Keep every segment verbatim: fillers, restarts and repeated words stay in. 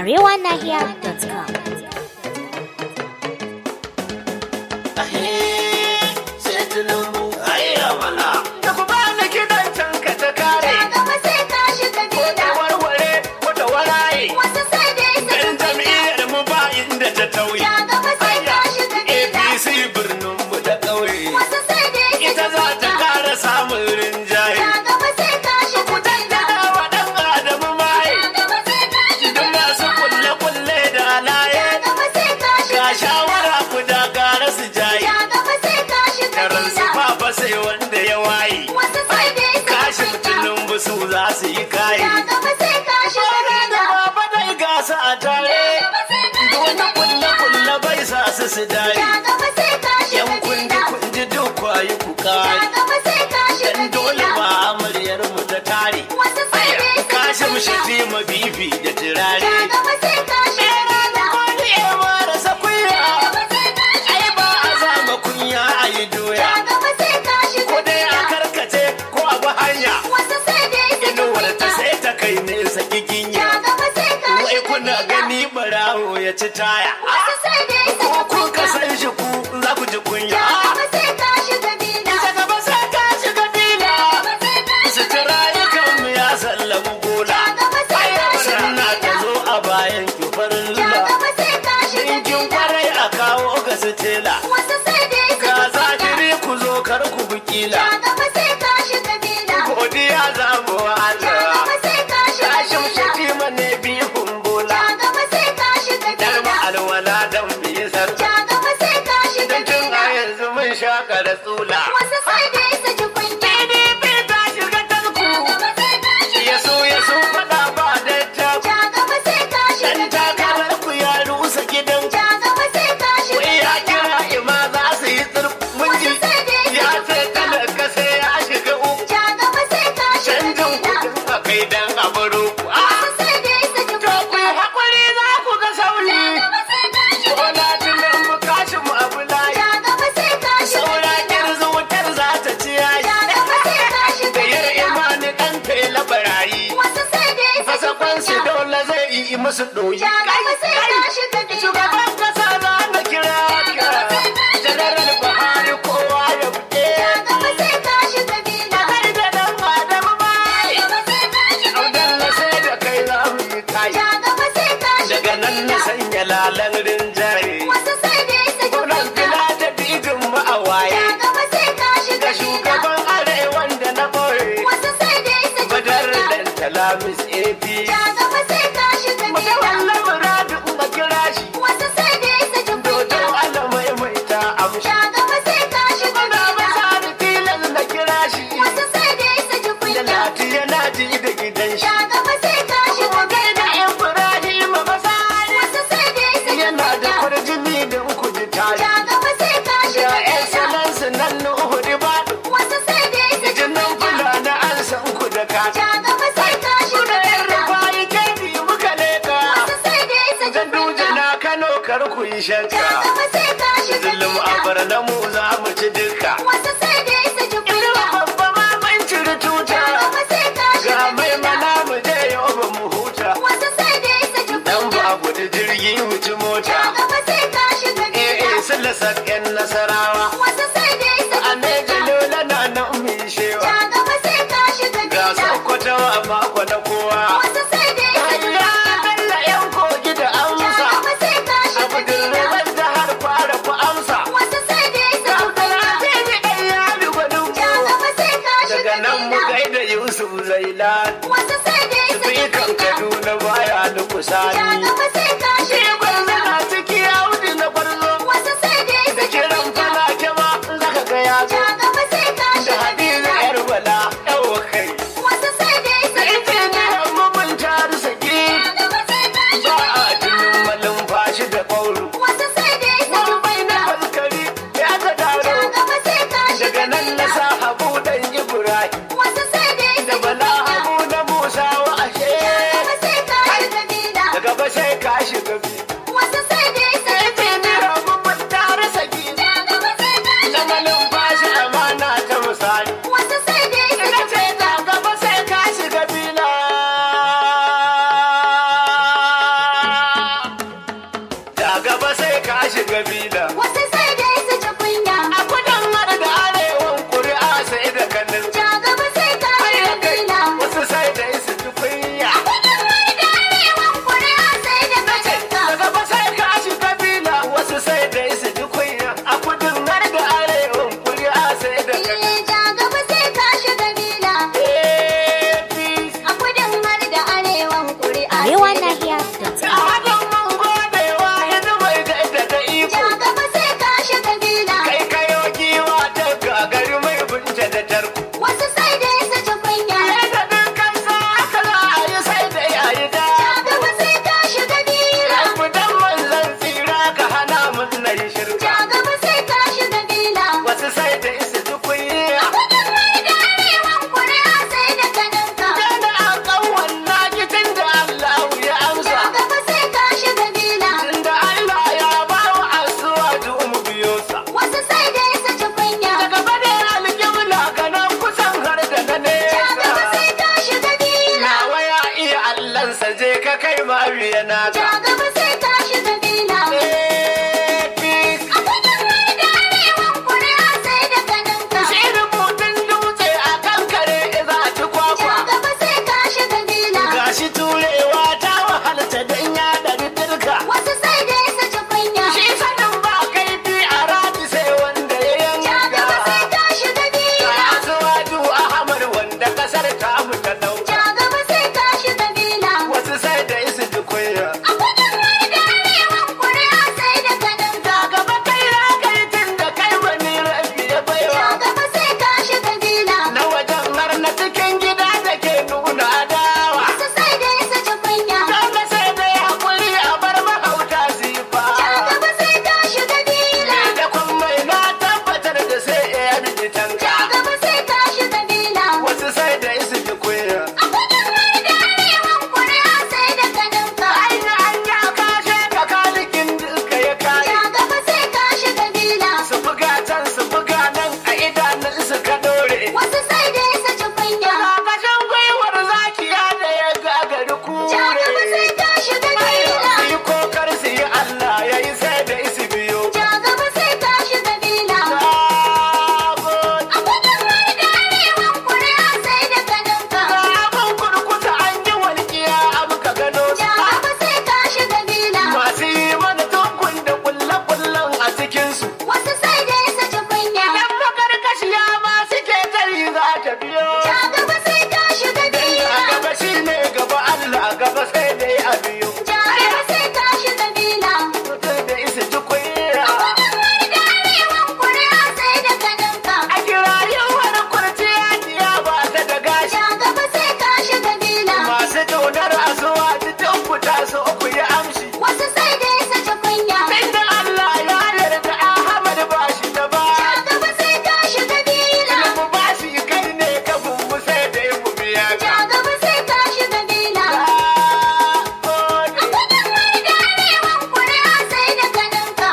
arewanahiya dot com. Su za su yi kayi da baba dai gasa a tare wani kulle-kulle bai sa su su dare yan kundi-kundi duk kwayi ku kare dan dole ba amaryar mu ta tare kashe mu shafi ma bibi da jirare barawo ya ci taya ko kun ka san shi ku za ku ji kunya ita gaba sai ka shiga bila su tira yakan mu ya sallamu gola sanna ta zo a bayan ki farin lula ɗinkin kwarai a kawo ga su tela ga zahiri ku zo kar ku bukila godiya za mu wa Allah tashin shafi mane bihun bola alwala dan biyi sarka dan tun a yanzu mun shaka da tsula wasu sai dai su ji kunya P D P ta shiga tarku ya so ya so fada ba da ta dan takarar ku ya rusa gidan wai ya kira ima za su yi tsirku mun ji ya ce talaka sai ya shiga uku canjin kudin a kai dan abaro ku musu doyi shugaban kasa na na kira kira janaral Buhari kowa ya buɗe magana da dan Adamu bai audan na sai da kai za mu yi kai daga nan na sanya lalan rinjaye gunan fila da bidin mu a waye ga shugaban arewan da na ɓoye badar dan talamis A P ku yi shanka zulum abar na mu za mu ci duka ina babba ma mun ciri tuta ga mai mana mu je yau ba mu huta dan ba gudu jirgi mu ci mota eh eh sun lasa yan nasarawa a ne jalola na nan mu yi shewa ga sokoto amma kwana kowa Sai kan Kaduna baya da kusani sai gwarzo na ciki ya wuce na gwarzo da kiran falake ma zaka ga ya zo da hadiza yar bala yawa kai da ita ne amma mun taru saki ba a jinin malin fashi da kauru wani bai na faskari ya ga daro daga nan na sa habu dan Ibrahim da bala habu na Musa wa ashe daga ba sai kashi kabila. Wasu sai dai su ci kunya. A kudin har da arewan kuri'a sai da kanin. Ja gaba sai ka shi kabila. Wasu sai dai su ji kunya. A kudin har da arewan kuri'a sai da kaninka. Da gaba sai ka shi kabila. Wasu sai dai su ji kunya. A kudin har da arewan kuri'a sai da kanin. Eh, ja gaba sai ka shi kabila. A P C. A kudin har da arewan kuri'a sai Arewa da Nahiya kaninka. dot com. A hadin mun gode wa hidimai da ita da iko. Ja gaba sai ka shi kabila. Kai kayo giwa ta gagari mai bunta da tarko. Wasu sai dai su ci kunya. Sai da dukkan sa aka za a yi sai da yayi da. Ja gaba sai ka shi kabila. Gudan manzan tsira ka hana mun na yi shirka. Ja gaba sai ka shi kabila. Wasu sai da isa ji kunya. Kudin har da arewan kuri'a sai da kaninka. Dana a ƙanwan na gitin da Allah ya amsa. Ja gaba sai ka shi kabila. Tunda Allah ya ba wa asuwa mu biyo sa. Wasu sai dai su ci kunya. Daga bade alƙibla ga nan kusan har da na Ja gaba nesa. sai ka shi kabila. Nawa ya iya Allahnsa je ka kai ma biya na Ja ka. gaba sai ka shi kabila. A P C. A kudin har da arewan kuri'a sai da kaninka. Shi rubutun dutse a kan kare za ci Ja kwakwa. gaba sai ka shi kabila. Gashi turewa ta wahalta don ya ɗari dirka. Wasu sai dai su ci kunya. Shi sanin ba kaifi a rati sai wanda ya Ja gaba sai yanka. ka shi kabila. Ga Asuwaju Ahmad wanda kasar ta mu ta ɗauka. Ja gaba sai ka shi kabila. Wasu sai da isu ji kunya. A kudin har da arewan kuri'a sai da kaninka. Da gaba kai na kai tun da kai wani rabi ya Ja baiwa. gaba sai ka shi kabila. Na wajen har na cikin gida da ke nuna adawa. Wasu sai dai su ci kunya. Dole sai dai haƙuri a bar mahauta su yi fa. Ja gaba sai ka shi kabila. Da kun mai na tabbatar da sai ya bi tanka. Ja gaba sai ka shi kabila. Wasu sai da isu ji kunya. A kudin har da arewan kuri'a sai da kaninka. Anya anya kashe ka kalikin duka ya kare. Ja gaba sai ka shi kabila. Su buga can su buga nan a idanun su ka dore. Wasu sai dai su ci kunya. Kakashin gwiwar zakiya da ya gagari kure. Ja gaba sai ka shi kabila. Su yi kokar su yi Allah ya yi sai da isu biyo. Ja gaba sai ka shi kabila. Sabon A kudin har da arewan kuri'a sai da kaninka. abin kurkusa an yi walƙiya muka gano su. Ja gaba sai ka shi kabila. Masu yi mana tunkun da kulle-kullen a cikinsu. Wasu sai dai su ci kunya. Dan makarkashiya ma suke tari za ta biyo. Ja gaba sai ka shi A kabila. gaba shi ne gaba Allah gaba sai dai a biyu. Ja gaba sai ka shi kabila. Mutum da isa ji kunya. A kudin har da arewan kuri'a sai da kaninka. A kirayen wani kurciya diya ba ta da gashi. Ja gaba sai ka shi kabila. Masu ƙaunar asuwa ta fita su uku ya amshi. Wasu sai dai su ci kunya. Inda Allah ya yarda Ahmad ba shi da ba. Ja gaba sai ka shi kabila. Mu ba shi kai ne ka bumbu sai dai mu biya ka. Ja gaba sai ka shi kabila. Sabon A kudin har da arewan kuri'a sai da kaninka.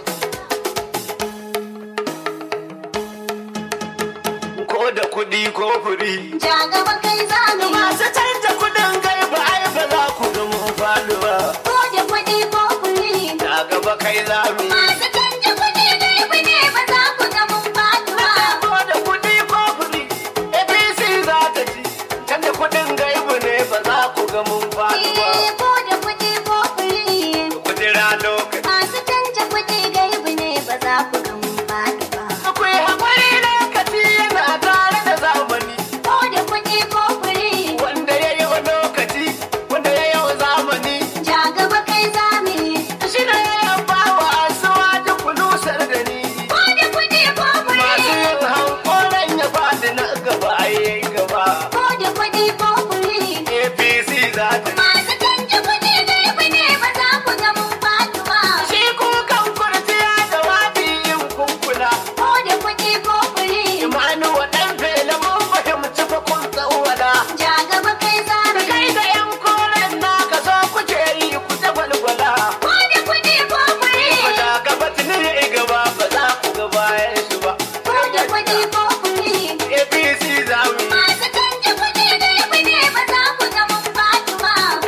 ko da kuɗi ko furi. Ja gaba kai zagaye. Masu canja kuɗin gaiba ai ba za ku ga mun faɗi ba. Ko da kuɗi ko kuri. Da gaba kai za mu yi. Masu canja kuɗi gaibu ne ba za ku ga mun faɗi ba. Ko da kuɗi ko furi. A P C za ta ci. Canja kuɗin gaibu ne ba za ku ga mun faɗi ba. Eh, ko da kuɗi ko kuri. Ku jira lokaci. Masu canja kuɗi gaibu ne ba za ku ga mun faɗi ba. Akwai haƙuri lokaci yana tare da zamani. Ko da kuɗi ko kuri. Wanda ya yi wa lokaci, wanda ya yi wa zamani. Ja gaba kai zamani. Shi ne ya ba wa asuwa duk kulusar da ni. Ko da kuɗi ko kuri. Masu yin hankoran ya faɗi na gaba a yi gaba. Ko da kuɗi ko kuri. A P C za ta Masu canja kuɗi gaibu ne ba za ku ga mun faɗi ba. shi kukan kurciya da wadi yin kunkula. Ko da kuɗi ko kuri. Imanu wa ɗan fela mun fahimci fa kun tsawada. Ja gaba kai Da zamani. kai da ƴan koren naka so kuke yi ku ta walwala. Ko da kuɗi ko kuri. Ba da gaba tuni ya yi gaba ba za ku ga bayan shi ba. Ko da kuɗi ko kuri. A P C za mu yi. Masu canja kuɗi gaibu ne ba za ku ga mun faɗi ba.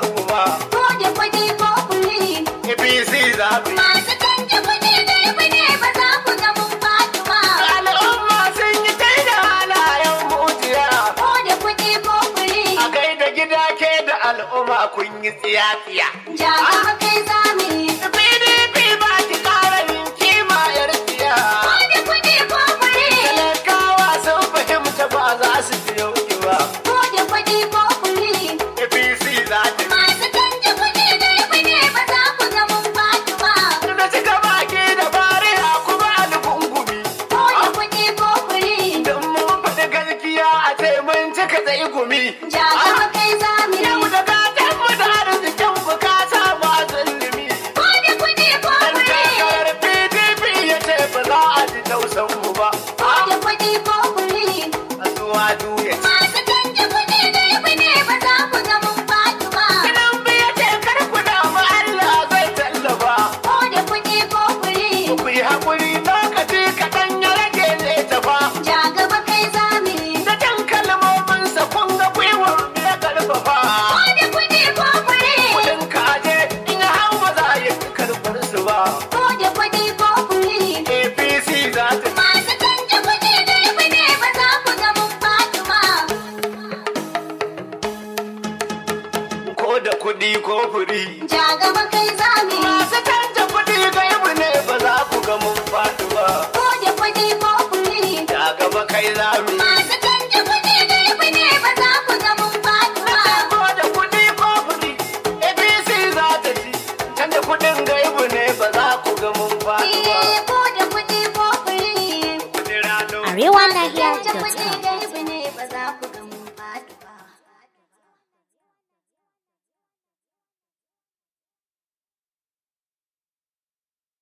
mu ba. Ko da kuɗi ko kuri. A P C zaɓe. Masu canja kuɗi garbi ne ba za ku ga mun faɗi ba. Al'umma sun yi tai da halayen mutiya. Ko da kuɗi ko kuri. A gaida gida ke da al'umma kun yi tsiya-tsiya. Ja gaba kai zami. P D P ba ki ƙara yin kima yar tsiya. Ko da kuɗi ko kuri. Talakawa sun fahimta ba za su biyo ki ba. Ko da kuɗi ko kuri. A P C za ta Masu canja kuɗi garbi ne ba za ku ga mun faɗi ba. da cika baki da fariha kuma algungumi. Ko da kuɗi ko kuri. Don mun faɗi gaskiya a ce mun cika tsaye gumi. Ja gaba kai zami. Yau da gatan mu da arzikin bukata ba zulumi. Ko da kuɗi ko Dan kuri. takarar P D P ya ce ba za a ji tausan mu ba. Ko da kuɗi ko kuri. A zuwa duya ce. Masu canja kuɗi garbi ne ba za ku ga mun faɗi ba. Kinan biya ce kar ku damu Allah zai tallafa. Ko da kuɗi ko kuri. Ku yi haƙuri lokaci kaɗan ya rage zai tafa. Ja gaba kai zami. Da jan kalmominsa kun ga gwiwar ya karfafa. Ko da kuɗi ko kuri. Kudin kaje in ya hau ba za a yi karɓar su ba. Ko da kuɗi ko kuri. A P C za ta Masu canja kuɗi garbi ne ba za ku ga mun faɗi ba. ko da kuɗi ko furi. Ja gaba kai zami. Masu canja kuɗi gaibu ne ba za ku ga mun faɗi ba. Ko da kuɗi ko kuri. Da gaba kai zami. Masu canja kuɗi garbi ne ba za ku ga mun faɗi ba. Ko da kuɗi ko furi. A P C za ta ci. Canja kuɗin gaibu ne ba za ku ga mun faɗi ba. Eh, ko da kuɗi ko kuri. Kudin rano. arewa nahiya dot com